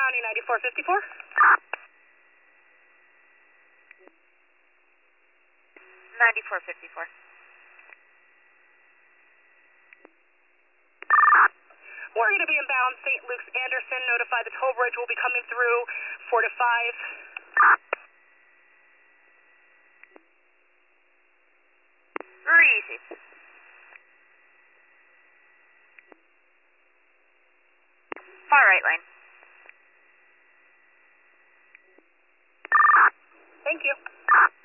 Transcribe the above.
County 9454. 9454. We're going to be inbound St. Luke's Anderson. Notify the toll bridge will be coming through 4 to 5. Receive. Far right lane. Thank you.